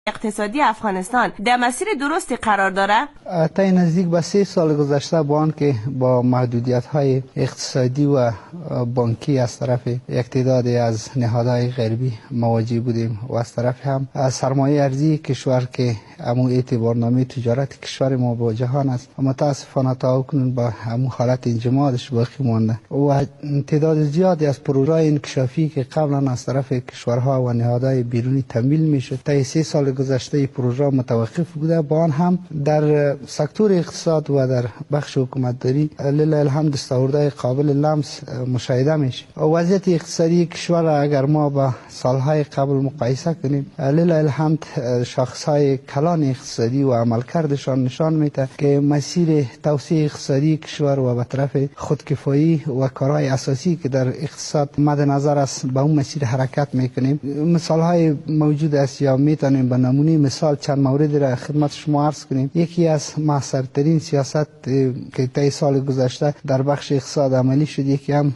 اقتصادی افغانستان در مسیر درستی قرار داره؟ تا نزدیک به 3 سال گذشته با آنکه با محدودیت‌های اقتصادی و بانکی از طرف یک تعدادی از نهادهای غربی مواجه بودیم و از طرف هم سرمایه ارزی کشور که همون اعتبارنامه تجارت کشور ما با جهان است، متاسفانه تا اکنون با همون حالت انجمادش باقی مانده و تعداد زیادی از پروژه‌های انکشافی که قبلا از طرف کشورها و نهادهای بیرونی تمویل میشد تا 3 سال گذشته پروژه متوقف بوده. با آن هم در سکتور اقتصاد و در بخش حکومتداری لله الحمد دستاوردهای قابل لمس مشاهده میشه. وضعیت اقتصادی کشور اگر ما با سالهای قبل مقایسه کنیم، لله الحمد شاخصهای کلان اقتصادی و عملکردشان نشان میده که مسیر توسعه اقتصادی کشور و به طرف خودکفایی و کارهای اساسی که در اقتصاد مد نظر است به اون مسیر حرکت میکنیم. مثالهای موجود است یا میتونیم به نمونه مثال چند مورد را خدمت شما عرض کنیم. یکی از موثرترین سیاست که طی سال گذشته در بخش اقتصاد عملی شد، یکی هم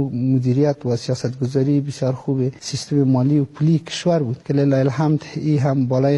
مدیریت و سیاست گذاری بسیار خوب سیستم مالی و پولی کشور بود که لله الحمد این هم بالای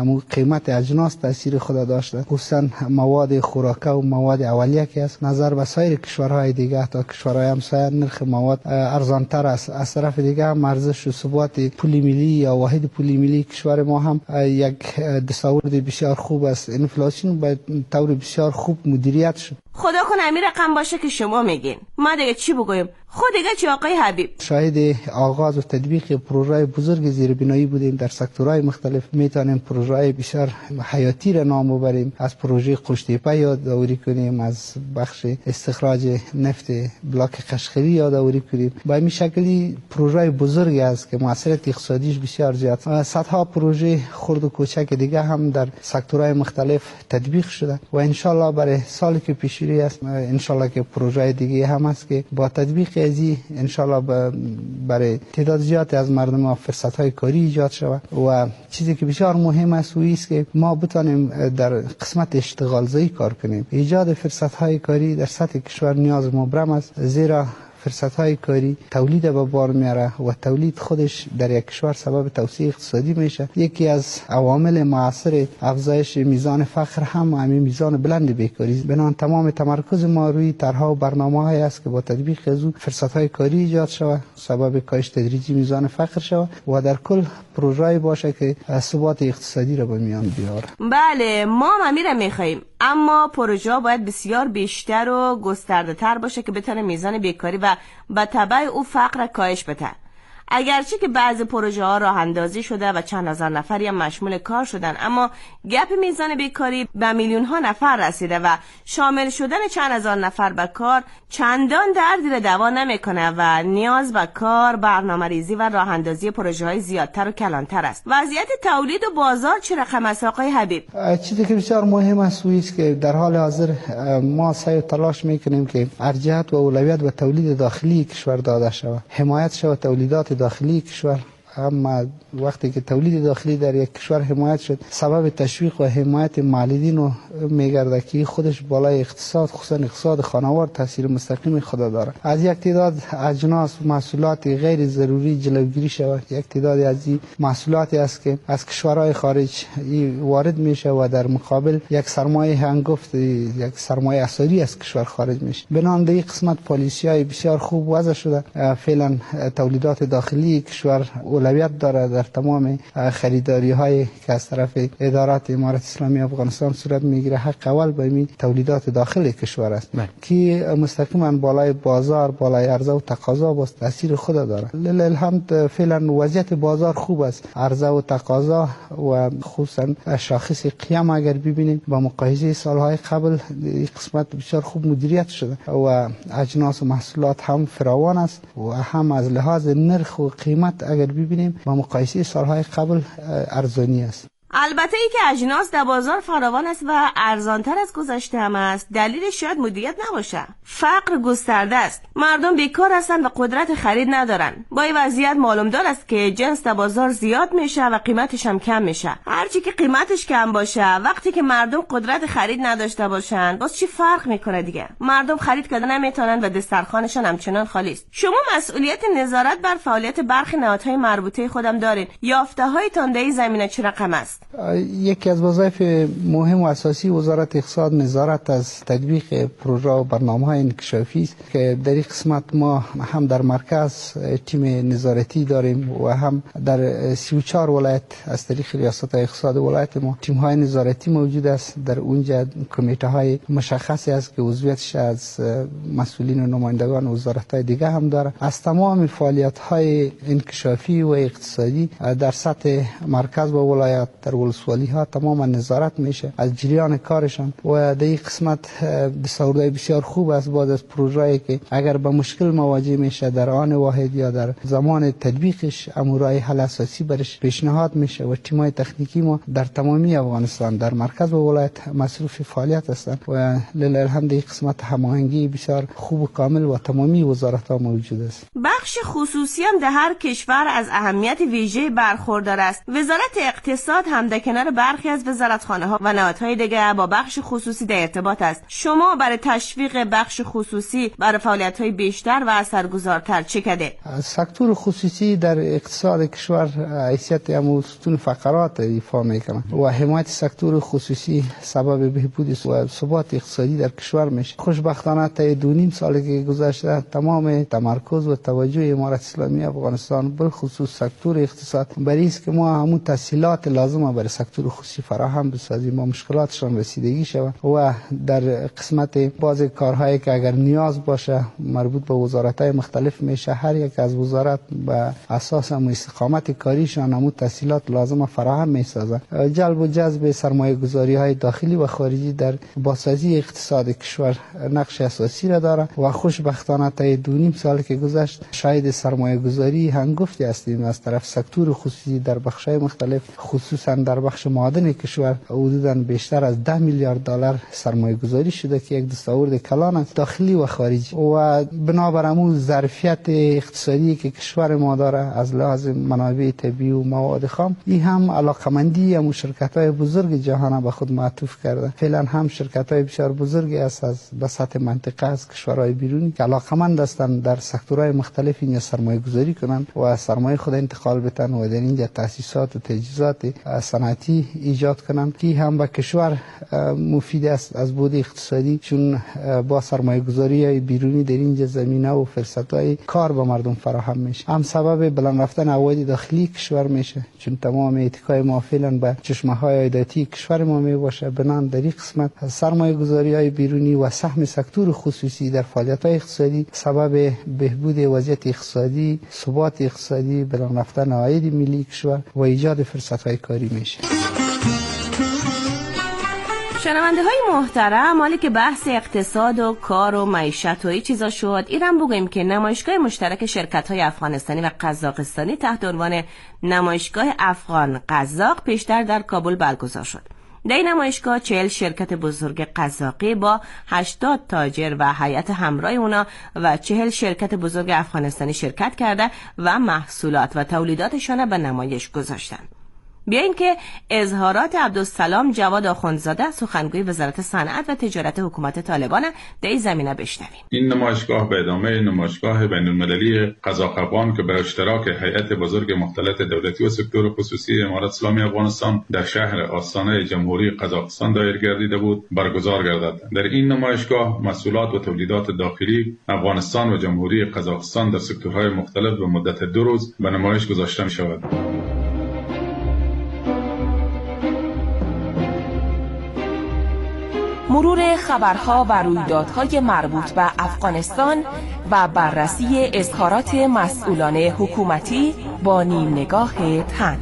قیمت اجناس تاثیر خود داشته، خصوصا مواد خوراکه و مواد اولیه که است نظر به سایر کشورهای دیگه تا کشورهای همسایه نرخ مواد ارزانتر است. از طرف دیگه هم ارزش و ثبات پول ملی یا واحد پول ملی کشور ما هم یک دستاورد بسیار خوب است. انفلاسیون به طور بسیار خوب مدیریت شد. خدا کنه امیر رقم باشه که شما میگین. ما دیگه چی بگویم؟ خود دیگه چی آقای حبیب؟ شاهد آغاز و تطبیق پروژه‌های بزرگ زیربنایی بودیم در سکتورهای مختلف. میتونیم پروژه‌های بسیار حیاتی را نام ببریم. از پروژه قشتیپه یادآوری کنیم، از بخش استخراج نفت بلاک قشقری یادآوری کنیم. با این شکلی پروژه‌های بزرگی است که موثریت اقتصادیش بسیار زیاد. صدها پروژه خرد و کوچک دیگه هم در سکتورهای مختلف تطبیق شده و ان شاءالله برای سالی که پیش رو است ان شاءالله که پروژه دیگه هم است که با تطبیق ازی ان شاءالله برای تعداد زیادی از مردم فرصت‌های کاری ایجاد شود. و چیزی که بسیار مهم است و است که ما بتونیم در قسمت اشتغال زایی کار کنیم. ایجاد فرصت‌های کاری در سطح کشور نیاز مبرم است، زیرا فرصت‌های کاری تولید به بار میاره و تولید خودش در یک کشور سبب توسعه اقتصادی میشه. یکی از عوامل مؤثر افزایش میزان فقر هم همین میزان بلند بیکاری. بنابراین تمام تمرکز ما روی طرح‌ها و برنامه‌هایی است که با تطبیق از اون فرصت‌های کاری ایجاد شود، سبب کاهش تدریجی میزان فقر شود و در کل پروژه‌ای باشه که ثبات اقتصادی را به میان بیاره. بله، ما امیر می‌خوایم، اما پروژه باید بسیار بیشتر و گسترده‌تر باشه که بتونه میزان بیکاری و به تبع او فقر کاهش بده. اگرچه که بعضی پروژه ها راه اندازی شده و چند هزار نفری هم مشمول کار شدن، اما گپ میزان بیکاری به میلیون ها نفر رسیده و شامل شدن چند هزار نفر به کار چندان دردی را دوا نمیکنه و نیاز به کار، برنامه‌ریزی و راه اندازی پروژه های زیادتر و کلانتر است. وضعیت تولید و بازار چه رقم است آقای حبیب؟ چیزی که بسیار مهم است است که در حال حاضر ما سعی و تلاش میکنیم که ارجحیت و اولویت به تولید داخلی کشور داده شود، حمایت شود تولیدات داخلی کشور. اما وقتی که تولید داخلی در یک کشور حمایت شد، سبب تشویق و حمایت مالدین و میگرده که خودش بالای اقتصاد، خصوصا اقتصاد خانوار تاثیر مستقیم خود داره. از یک تعداد اجناس و محصولات غیر ضروری جلوگیری شود. یک تعدادی از این محصولاتی است که از کشورهای خارج وارد میشه و در مقابل یک سرمایه هنگفت، یک سرمایه اثری از کشور خارج میشه. بنابراین در این قسمت پالیسی‌های بسیار خوب وضع شده. فعلا تولیدات داخلی کشور اولویت داره در تمام خریداری های که از طرف ادارات امارت اسلامی افغانستان صورت میگیره. حق اول به این تولیدات داخل کشور است که مستقیما بالای بازار، بالای عرضه و تقاضا با تاثیر خود داره. لله الحمد فعلا وضعیت بازار خوب است. عرضه و تقاضا و خصوصا شاخص قیام اگر ببینیم با مقایسه سالهای قبل این قسمت بسیار خوب مدیریت شده و اجناس و محصولات هم فراوان است و هم از لحاظ نرخ و قیمت اگر ببینیم با مقایسه سالهای قبل ارزانی است. البته ای که اجناس در بازار فراوان است و ارزانتر از گذشته هم است، دلیلش شاید مدیریت نباشه. فقر گسترده است، مردم بیکار هستند و قدرت خرید ندارن. با این وضعیت معلوم دار است که جنس در بازار زیاد میشه و قیمتش هم کم میشه. هرچی که قیمتش کم باشه، وقتی که مردم قدرت خرید نداشته باشن، باز چی فرق میکنه دیگه؟ مردم خرید کردن نمیتونن و دسترخوانشون همچنان خالی است. شما مسئولیت نظارت بر فعالیت برخی نهادهای مربوطه خودم دارین. یافته‌هایتان در این زمینه چه رقم است؟ یکی از وظایف مهم و اساسی وزارت اقتصاد نظارت از تطبیق پروژه و برنامه‌های انکشافی است که در این قسمت ما هم در مرکز تیم نظارتی داریم و هم در 34 ولایت از طریق ریاست اقتصاد ولایت ما تیم‌های نظارتی موجود است. در اونجا کمیته‌های مشخصی است که عضویتش از مسئولین و نمایندگان وزارت‌های دیگه هم داره. از تمام فعالیت‌های انکشافی و اقتصادی در سطح مرکز و ولایت در ولسوالی‌ها تماما نظارت میشه از جریان کارشان و در این قسمت دستاوردهای بسیار خوب است بعد از پروژه‌ای که اگر به مشکل مواجه میشه در آن واحد یا در زمان تطبیقش امورای حل اساسی برش پیشنهاد میشه و تیم‌های تکنیکی ما در تمامی افغانستان در مرکز و ولایت مصروف فعالیت هستند و لله الحمد این قسمت هماهنگی بسیار خوب و کامل و تمامی وزارت‌ها موجود است. بخش خصوصی هم در هر کشور از اهمیت ویژه برخوردار است. وزارت اقتصاد هم در کنار برخی از وزارتخانه‌ها و نهادهای دیگر با بخش خصوصی در ارتباط است. شما برای تشویق بخش خصوصی برای فعالیت‌های بیشتر و اثرگذارتر چه کرده؟ سکتور خصوصی در اقتصاد کشور حیثیت ستون فقرات ایفا میکنه و حمایت سکتور خصوصی سبب بهبود و ثبات اقتصادی در کشور میشه. خوشبختانه تا 2.5 سال که گذشته تمام تمرکز و توجه امارت اسلامی افغانستان به خصوص سکتور اقتصاد برای است که ما همون تسهیلات لازمه برای سکتور خصوصی فراهم بسازیم و مشکلاتشان رسیدگی شود و در قسمت باز کارهایی که اگر نیاز باشه مربوط به وزارت‌های مختلف میشه هر یک از وزارت به اساس هم استقامت کاریشان همون تسهیلات لازمه فراهم میسازه. جلب و جذب سرمایه‌گذاری‌های داخلی و خارجی در بازسازی اقتصاد کشور نقش اساسی را داره و خوشبختانه تا 2.5 سال که گذشت شاهد سرمایه‌گذاری هنگفتی هستیم از طرف سکتور خصوصی در بخش‌های مختلف خصوصا در بخش معادن کشور حدوداً بیشتر از 10 میلیارد دلار سرمایه‌گذاری شده که یک دستاورد کلان است داخلی و خارجی و بنابر همون ظرفیت اقتصادی که کشور ما داره از لحاظ منابع طبیعی و مواد خام این هم علاقمندی هم شرکت‌های بزرگ جهان به خود معطوف کرده. فعلا هم شرکت‌های بسیار بزرگی است از به سطح منطقه از کشورهای بیرونی که علاقمند هستند در سکتورهای مختلف اینجا سرمایه‌گذاری کنند و سرمایه خود انتقال بدن و در اینجا تأسیسات و تجهیزات صنعتی ایجاد کنند که هم به کشور مفید است از بود اقتصادی چون با سرمایه‌گذاری بیرونی در اینجا زمینه و فرصت‌های کار به مردم فراهم میشه. هم سبب بلند رفتن عواید داخلی کشور میشه چون تمام اتکای ما فعلا به چشمه‌های عایداتی کشور ما میباشه. بنان در این قسمت سرمایه‌گذاری‌های بیرونی و سهم سکتور خصوصی در فعالیت‌های اقتصادی سبب بهبود وضعیت اقتصادی، ثبات اقتصادی، بلند رفتن عاید ملی کشور و ایجاد فرصت‌های کاری میشه. شنونده های محترم، حالی که بحث اقتصاد و کار و معیشت و این چیزا شد، ایران بگویم که نمایشگاه مشترک شرکت های افغانستانی و قزاقستانی تحت عنوان نمایشگاه افغان قزاق پیشتر در کابل برگزار شد. در این نمایشگاه 40 شرکت بزرگ قزاقی با 80 تاجر و هیئت همراه اونا و 40 شرکت بزرگ افغانستانی شرکت کرده و محصولات و تولیداتشان به نمایش گذاشتند. بیاییم که اظهارات عبدالسلام جواد آخوندزاده سخنگوی وزارت صنعت و تجارت حکومت طالبان در این زمینه بشنویم. این نمایشگاه به ادامه نمایشگاه بین‌المللی قزاق افغان که به اشتراک هیئت بزرگ مختلط دولتی و سکتور خصوصی امارت اسلامی افغانستان در شهر آستانه جمهوری قزاقستان دایر گردیده بود برگزار گردد. در این نمایشگاه محصولات و تولیدات داخلی افغانستان و جمهوری قزاقستان در سکتورهای مختلف به مدت 2 روز به نمایش گذاشته می‌شود. مرور خبرها و رویدادهای مربوط به افغانستان و بررسی اظهارات مسئولان حکومتی با نیم نگاه طنز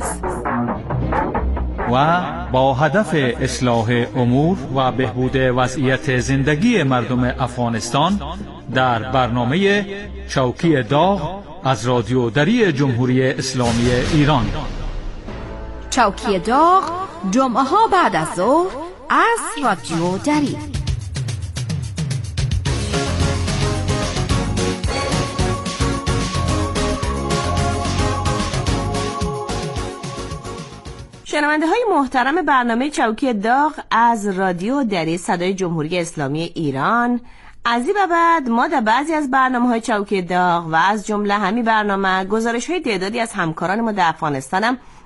و با هدف اصلاح امور و بهبود وضعیت زندگی مردم افغانستان در برنامه چوکی داغ از رادیو دری جمهوری اسلامی ایران. چوکی داغ جمعه ها بعد از ظهر از رادیو دری. شنونده های محترم برنامه چوکی داغ از رادیو دری صدای جمهوری اسلامی ایران، از این به بعد ما در بعضی از برنامه‌های چوکی داغ و از جمله همین برنامه گزارش‌های تعدادی از همکاران ما در افغانستان هم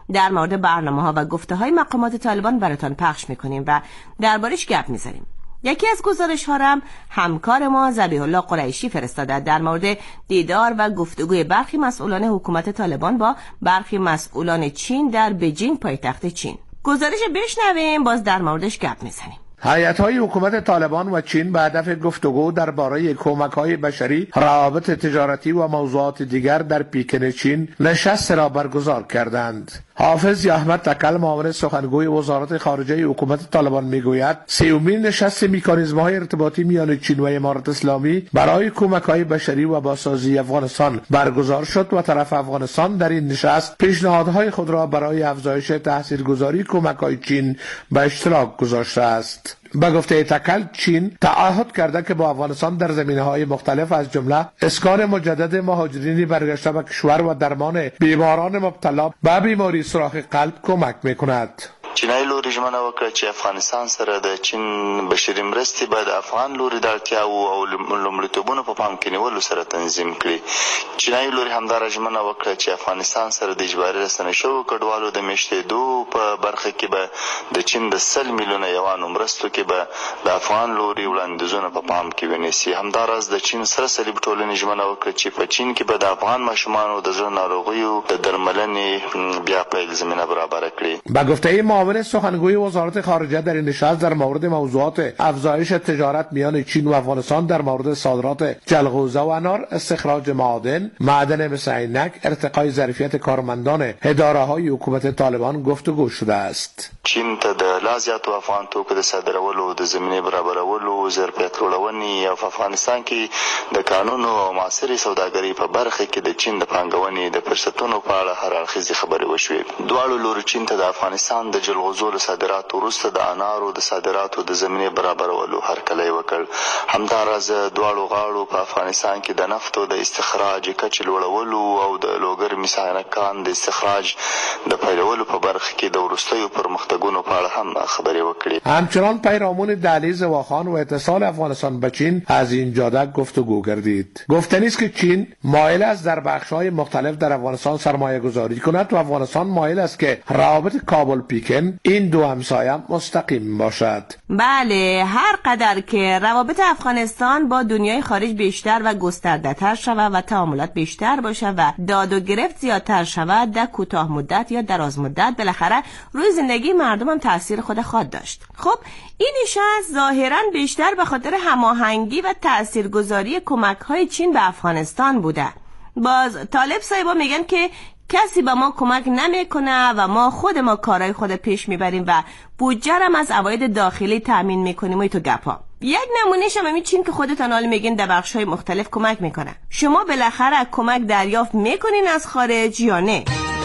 در مورد برنامه‌ها و گفته‌های مقامات طالبان براتون پخش می‌کنیم و دربارش گپ می‌زنیم. یکی از گزارش‌ها هم همکار ما ذبیح الله قریشی فرستاده در مورد دیدار و گفتگوی برخی مسئولان حکومت طالبان با برخی مسئولان چین در بجینگ پایتخت چین. گزارش بشنویم، باز در موردش گپ می‌زنیم. هیئت‌های حکومت طالبان و چین به هدف گفتگو درباره کمک‌های بشری، روابط تجارتی و موضوعات دیگر در پیکن چین نشست را برگزار کردند. حافظ احمد تکل، معاون سخنگوی وزارت خارجه حکومت طالبان میگوید سومین نشست مکانیزم‌های ارتباطی میان چین و امارات اسلامی برای کمک‌های بشری و بازسازی افغانستان برگزار شد و طرف افغانستان در این نشست پیشنهادهای خود را برای افزایش تاثیرگذاری کمک‌های چین به اشتراک گذاشته است. به گفته تکل، چین تعهد کرده که با افغانستان در زمینه‌های مختلف از جمله اسکان مجدد مهاجرین برگشته به کشور و درمان بیماران مبتلا به بیماری سوراخ قلب کمک می‌کند. چینای لوري ژمنه وکړه چې افغانستان سره د چین بشري مرستې به د افغان لوري د اړتیاوو او لومړیتوبونو په پام کې نیولو سره تنظیم کړي. چینای لوري همدارا ژمنه وکړه چې افغانستان سره د اجباري رسنۍ شوو کډوالو د میشتېدو په برخه کې به د چین د 100 میلیونه یوانو مرستو کې به د افغان لوري وړاندیزونه په پام کې ونیسي. همداراز د چین سره صلیب ټولنې ژمنه وکړه چې په چین کې به د افغان ماشومانو د زړه ناروغیو د درملنې بیا پیل زمینه برابر کړي. به گفته معاون سخنگوی وزارت خارجه در این نشست در مورد موضوعات افزایش تجارت میان چین و افغانستان در مورد صادرات جلغوزه و انار، استخراج معدن مثل عینک، ارتقای ظرفیت کارمندان اداره‌های حکومت طالبان گفتگو شده است. چین ته د لا زیاتو افغان توکو د صادرولو د زمینې برابرولو ظرفیت لوړونې او په افغانستان کې د قانون او معاصرې سوداګرۍ په برخه کې د چین د پانګونې د فرصتونو په اړه هر اړخیزې خبرې وشوې. دواړو لورو چین ته د افغانستان د جلغوزو له صادراتو وروسته د انارو د صادراتو د زمینې برابرولو هرکلی وکړ. همداراز دواړو غاړو په افغانستان کې د نفتو د استخراج کچې لوړولو او د لوګر میثانکان د استخراج د پیلولو په برخه کې د وروستیو پرمختګونو په اړه هم خبرې وکړي. همچنان پیرامون دهلیز واخان و اتصال افغانستان به چین از این جاده گفتگو گردید. گفتنی است که چین مایل است در بخش‌های مختلف در افغانستان سرمایه گذاری کند و افغانستان مایل است که روابط کابل پیکن این دو همسایه مستقیم باشد. بله، هر قدر که روابط افغانستان با دنیای خارج بیشتر و گسترده‌تر شود و تعاملات بیشتر باشه و داد و گرفت زیادتر شود، در کوتاه مدت یا دراز مدت بالاخره روی زندگی مردم هم تاثیر خود خواهد داشت. خب این نشست ظاهراً بیشتر به خاطر هماهنگی و تاثیرگذاری کمک‌های چین به افغانستان بوده. باز طالب صاحبا میگن که کسی به ما کمک نمیکنه و ما کارهای خود پیش میبریم و بودجه هم از عواید داخلی تامین میکنیم و تو گپا. یک نمونهش هم همین چین که خودتون حالا میگین در بخش‌های مختلف کمک میکنه. شما بالاخره کمک دریافت میکنین از خارج یا نه؟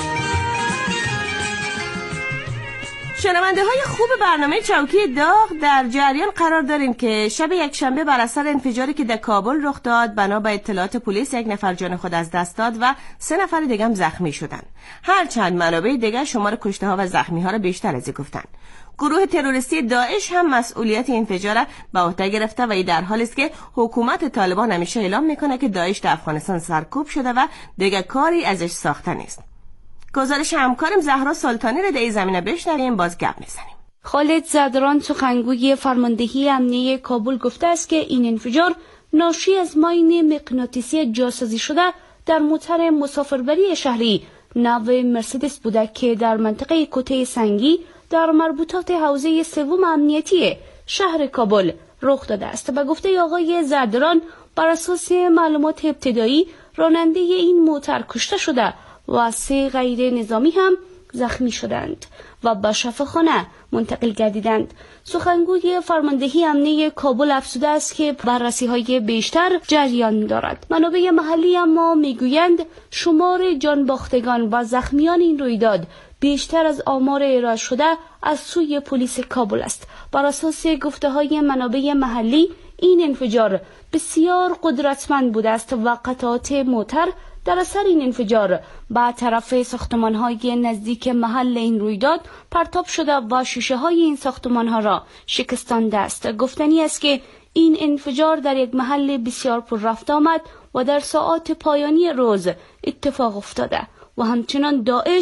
شنونده های خوب برنامه چوکی داغ، در جریان قرار داریم که شب یکشنبه بر اثر انفجاری که در کابل رخ داد، بنا به اطلاعات پلیس 1 نفر جان خود از دست داد و 3 نفر دیگه هم زخمی شدن. هرچند منابع دیگه شمار کشته ها و زخمی ها را بیشتر از این گفتن. گروه تروریستی داعش هم مسئولیت انفجار را به عهده گرفته و این در حالی است که حکومت طالبان همیشه اعلام میکنه که داعش در افغانستان سرکوب شده و دیگه کاری ازش ساخته نیست. گزارش همکارم زهرا سلطانی را در این زمینه بشنویم، باز گپ میزنیم. خالد زدران، سخنگوی فرماندهی امنیه کابل، گفته است که این انفجار ناشی از ماین مغناطیسی جاسازی شده در موتر مسافربری شهری نو مرسدس بوده که در منطقه کوته سنگی در مربوطات حوزه سوم امنیتی شهر کابل رخ داده است. به گفته آقای زدران، بر اساس معلومات ابتدایی راننده این موتر کشته شده و 3 غیر نظامی هم زخمی شدند و به شفاخانه منتقل گردیدند. سخنگوی فرماندهی امنیه کابل افزوده است که بررسی‌های بیشتر جریان دارد. منابع محلی اما میگویند شمار جان باختگان و زخمیان این رویداد بیشتر از آمار ارائه شده از سوی پلیس کابل است. بر اساس گفته‌های منابع محلی این انفجار بسیار قدرتمند بوده است و قطعات موتر در اثر این انفجار به طرف ساختمان‌های نزدیک محل این رویداد پرتاب شده و شیشه‌های این ساختمان‌ها را شکستانده است. گفتنی است که این انفجار در یک محل بسیار پر رفت آمد و در ساعات پایانی روز اتفاق افتاده و همچنان داعش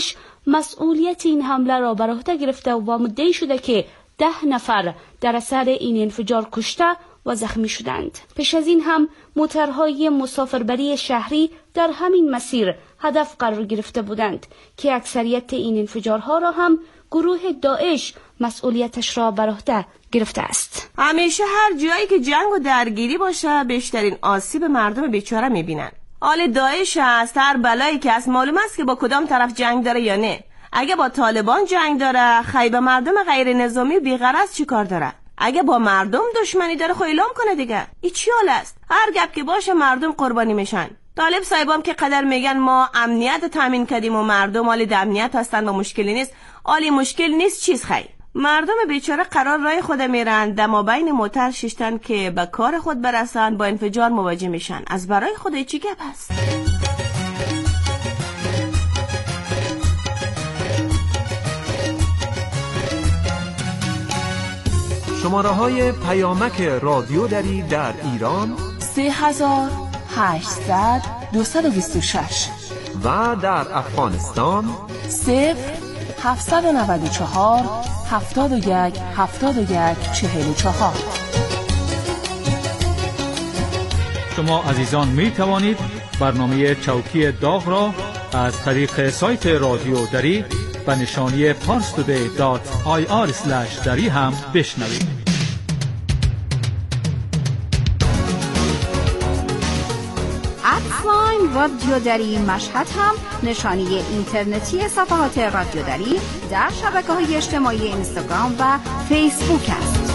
مسئولیت این حمله را بر عهده گرفته و مدعی شده که 10 نفر در اثر این انفجار کشته و زخمی شدند. پیش از این هم موترهای مسافربری شهری در همین مسیر هدف قرار گرفته بودند که اکثریت این انفجارها را هم گروه داعش مسئولیتش را بر عهده گرفته است. همیشه هر جایی که جنگ و درگیری باشه بیشترین آسیب مردم بیچاره میبینن. حال داعش است، هر بلایی که از معلوم است که با کدام طرف جنگ داره یا نه. اگه با طالبان جنگ داره، خیلی مردم غیر نظامی بی‌غرض چی کار داره؟ اگه با مردم دشمنی داره خو اعلام کنه دیگه. این چی حال است؟ هر گپ که باشه مردم قربانی میشن. طالب صاحبام که قدر میگن ما امنیت تامین کردیم و مردم حال امنیت هستن و مشکلی نیست، حالی مشکل نیست چیز خیر. مردم بیچاره قرار راه خود میرن، دمابین موتر ششتن که به کار خود برسن، با انفجار مواجه میشن. از برای خود چی گپ هست؟ شماره‌های پیامک رادیو دری در ایران 3800 226 و در افغانستان 0794 71 71 44. شما عزیزان می توانید برنامه چوکی داغ را از طریق سایت رادیو دری به نشانی parstoday.ir/dari هم بشنوید. رادیو دری مشهد هم نشانی اینترنتی صفحات رادیو دری در شبکه‌های اجتماعی اینستاگرام و فیسبوک است.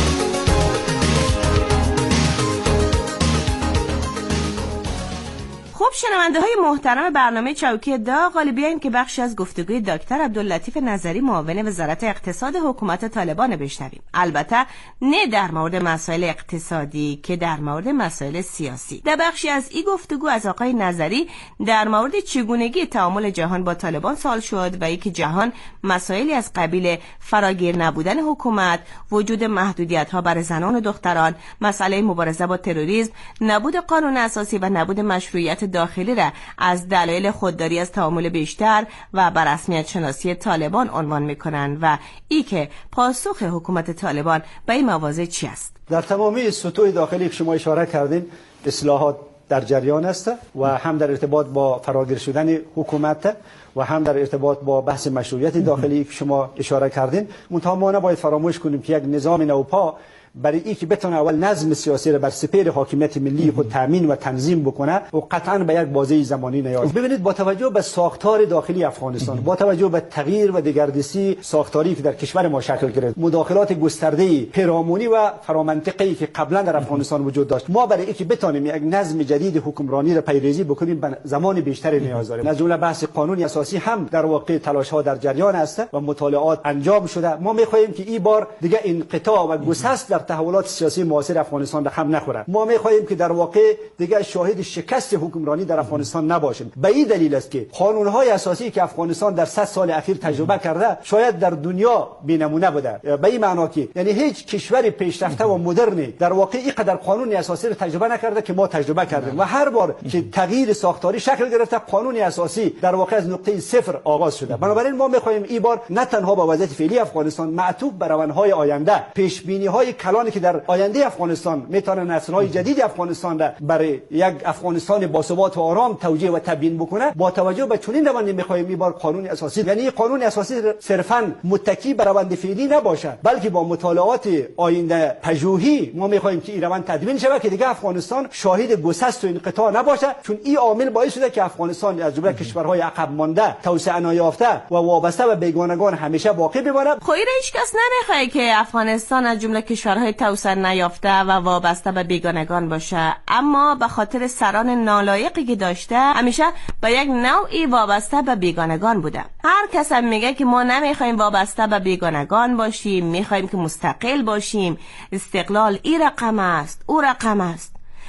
خب شنونده های محترم برنامه چوکی داغ، حالا بیاییم که بخشی از گفتگوی دکتر عبداللطیف نظری معاون وزارت اقتصاد حکومت طالبان بشنویم. البته نه در مورد مسائل اقتصادی که در مورد مسائل سیاسی. در بخشی از این گفتگو از آقای نظری در مورد چگونگی تعامل جهان با طالبان سوال شد و اینکه جهان مسائلی از قبیل فراگیر نبودن حکومت، وجود محدودیت ها برای زنان و دختران، مسئله مبارزه با تروریسم، نبود قانون اساسی و نبود مشروعیت داخلی را از دلایل خودداری از تعامل بیشتر و بر رسمیت شناسی طالبان عنوان می‌کنند و ای که پاسخ حکومت طالبان به این مواضع چی است؟ در تمامی سطوح داخلی که شما اشاره کردین اصلاحات در جریان است و هم در ارتباط با فراگیر شدن حکومت و هم در ارتباط با بحث مشروعیت داخلی که شما اشاره کردین. منتها ما نباید فراموش کنیم که یک نظام نوپا برای اینکه بتونه اول نظم سیاسی را بر سپهر حاکمیت ملی خود تامین و تنظیم بکنه و قطعا به یک بازه زمانی نیاز. ببینید با توجه به ساختار داخلی افغانستان، با توجه به تغییر و دگردیسی ساختاری که در کشور ما شکل گرفت، مداخلات گسترده پیرامونی و فرامنطقه‌ای که قبلا در افغانستان وجود داشت، ما برای اینکه بتونیم یک نظم جدید حکمرانی را پیریزی بکنیم به زمان بیشتری نیاز داریم. از جمله بحث قانون اساسی هم در واقع تلاش‌ها در جریان است و مطالعات انجام شده. ما می‌خواهیم که این بار دیگه انقطاع و گسست در تحولات سیاسی معاصر افغانستان رقم نخوره. ما می‌خواهیم که در واقع دیگه شاهد شکست حکمرانی در افغانستان نباشیم. به این دلیل است که قانون‌های اساسی که افغانستان در 100 سال اخیر تجربه کرده شاید در دنیا بی‌نمونه بوده. به این معنی که یعنی هیچ کشور پیشرفته و مدرنی در واقع اینقدر قانون اساسی را تجربه نکرده که ما تجربه کردیم و هر بار که تغییر ساختاری شکل گرفته قانون اساسی در واقع از نقطه صفر آغاز شده. بنابراین ما می‌خواهیم این بار نه تنها با وضعیت فعلی افغانستان معطوف بر روندهای آینده، پیش‌بینی‌های کلانی که در آینده افغانستان میتونه نسل‌های جدید افغانستان را برای یک افغانستان باثبات و آرام توجیه و تبیین بکنه، با توجه به چنین روندی می‌خواهیم این بار قانون اساسی، یعنی قانون اساسی صرفاً متکی بر روند فعلی نباشه، بلکه با مطالعات آینده پژوهی ما می‌خواهیم که این روند تدوین شود که دیگه افغانستان شاهد گسست و انقطاع نباشه، چون این عامل باعث شده که افغانستان از جمله کشورهای عقب مانده، توسعه نیافته و وابسته به بیگانگان همیشه باقی بماند. خیر هیچ کس نمی‌خواد که افغانستان از جمله کشورهای توسعه نیافته و وابسته به بیگانگان باشه، اما به خاطر سران نالایقی که داشته همیشه به یک نوعی وابسته به بیگانگان بوده. هر کس هم میگه که ما نمیخوایم وابسته به بیگانگان باشیم، میخوایم که مستقل باشیم، استقلال این رقم است، او رقم است.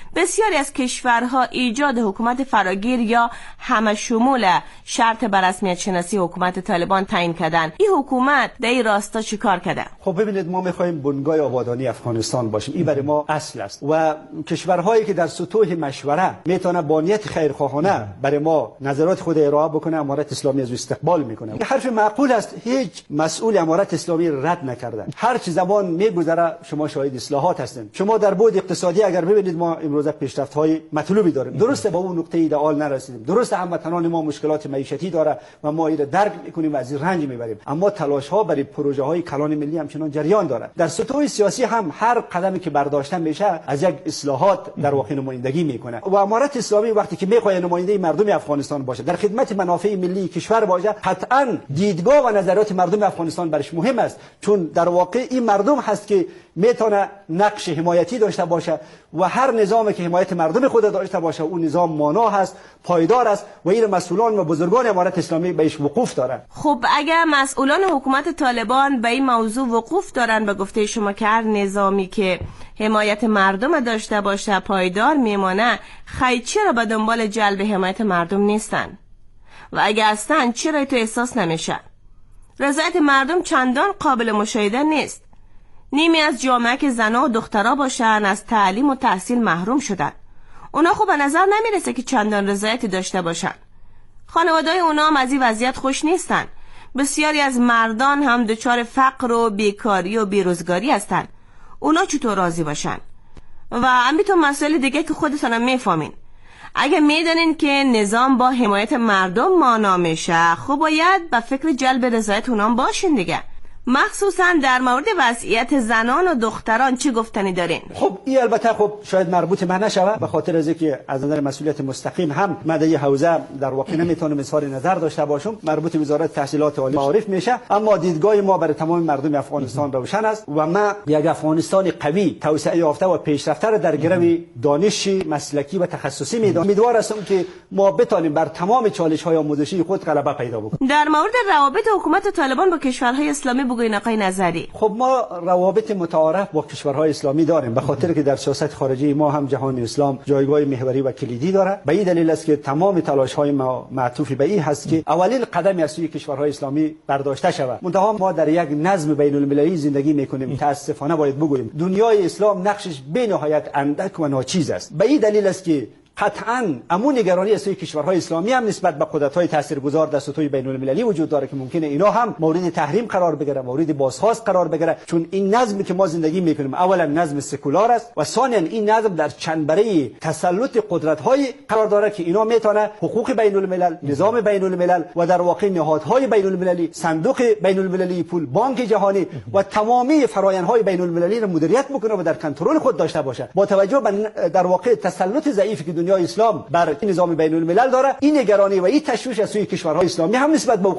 بسیاری از کشورها ایجاد حکومت فراگیر یا همشمول شرط بر رسمیت شناسی حکومت طالبان تعیین کردند. این حکومت در این راستا چیکار کرده؟ خب ببینید، ما می‌خوایم بنگاه آبادانی افغانستان باشیم. این برای ما اصل است و کشورهایی که در سطوح مشوره میتونه با نیت خیرخواهانه برای ما نظرات خود ارائه بکنه، امارت اسلامی از استقبال میکنه. این حرف معقول است. هیچ مسئول امارت اسلامی رد نکردن. هر چه زبان میگذره شما شاهد اصلاحات هستین. شما در بعد اقتصادی اگر ببینید ما امروز پیشرفت‌های مطلوبی داریم. درسته با اون نقطه ایدئال نرسیدیم. درسته هموطنان ما مشکلات معیشتی داره و ما این درک میکنیم و از این رنج میبریم. اما تلاش‌ها برای پروژه‌های کلان ملی همچنان جریان داره. در سطوح سیاسی هم هر قدمی که برداشته میشه از یک اصلاحات در واقع نمایندگی میکنه. و امارت اسلامی وقتی که میخواد نماینده مردم افغانستان باشه، در خدمت منافع ملی کشور باشه، قطعاً دیدگاه و نظرات مردم افغانستان برش مهم است، چون در واقع این مردم هست که میتونه نقش حمایتی داشته باشه و هر نظامی که حمایت مردم خود داشته باشه اون نظام مانا هست، پایدار است و این مسئولان و بزرگان امارت اسلامی بهش وقوف دارن. خب اگر مسئولان حکومت طالبان به این موضوع وقوف دارن، به گفته شما که هر نظامی که حمایت مردم داشته باشه پایدار میمانه، خیلی چرا به دنبال جلب حمایت مردم نیستن؟ و اگه هستن چرا تو احساس نمیشه؟ رضایت مردم چندان قابل مشاهده نیست. نیمی از جامعه که زنها و دخترها باشن از تعلیم و تحصیل محروم شدن. اونا خب به نظر نمیرسه که چندان رضایتی داشته باشن. خانواده‌های اونا هم از این وضعیت خوش نیستن. بسیاری از مردان هم دچار فقر و بیکاری و بیروزگاری هستن. اونا چطور راضی باشن؟ و همینطور مسائل دیگه که خودتون هم میفهمین. اگه میدونین که نظام با حمایت مردم مانا میشه، خب باید به فکر جلب رضایت اونام باشین دیگه. مخصوصا در مورد وضعیت زنان و دختران چه گفتنی دارین؟ خب این البته خب شاید مربوط من نشود، به خاطر از اینکه از نظر مسئولیت مستقیم هم مدعی حوزه در واقع نمیتونم اظهار نظر داشته باشم. مربوط به وزارت تحصیلات عالی معارف میشه، اما دیدگاه ما برای تمام مردم افغانستان روشن است و ما یک افغانستان قوی، توسعه یافته و پیشرفته را در گرو دانش مسلکی و تخصصی میدانم. امیدوار هستم که ما بتونیم بر تمام چالش‌های آموزشی خود غلبه پیدا بکنیم. در مورد روابط حکومت طالبان با کشورهای اسلامی بگوین آقای نظری. خب ما روابط متعارف با کشورهای اسلامی داریم، به خاطر که در سیاست خارجی ما هم جهان اسلام جایگاه محوری و کلیدی داره. به این دلیل است که تمام تلاش‌های ما معطوف به این هست که اولین قدمی از سوی کشورهای اسلامی برداشته شود. منتها ما در یک نظم بین‌المللی زندگی می‌کنیم. متأسفانه باید بگوییم دنیای اسلام نقشش بی‌نهایت اندک و ناچیز است. به این دلیل است که قطعاً امون نگرانی از سوی کشورهای اسلامی هم نسبت به قدرت‌های تاثیرگذار در سطوح بین‌المللی وجود داره که ممکنه اینا هم مورد تحریم قرار بگیره، مورد بازخواست قرار بگیره، چون این نظمی که ما زندگی می‌کنیم اولا نظم سکولار است و ثانیاً این نظم در چنبره تسلط قدرت‌های قرار داره که اینا میتونه حقوق بین‌الملل، نظام بین‌الملل و در واقع نهادهای بین‌المللی، صندوق بین‌المللی پول، بانک جهانی و تمامی فرآیندهای بین‌المللی را مدیریت بکنه و در کنترل خود داشته باشه. با توجه به در واقع تسلط ضعیفی که دنیای اسلام بر نظام بین‌الملل داره، این نگرانی و این تشویش از سوی کشورهای اسلامی هم نسبت به